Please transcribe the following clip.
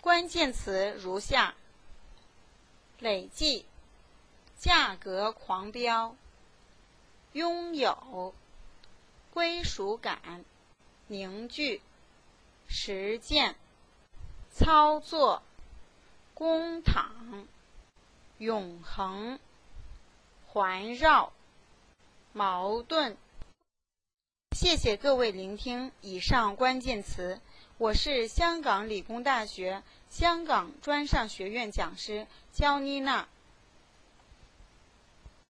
关键词如下：累计、价格狂飙、拥有、归属感、凝聚、实践、操作、公帑、永恒、环绕、矛盾。谢谢各位聆听以上关键词。我是香港理工大学香港专上学院讲师焦妮娜。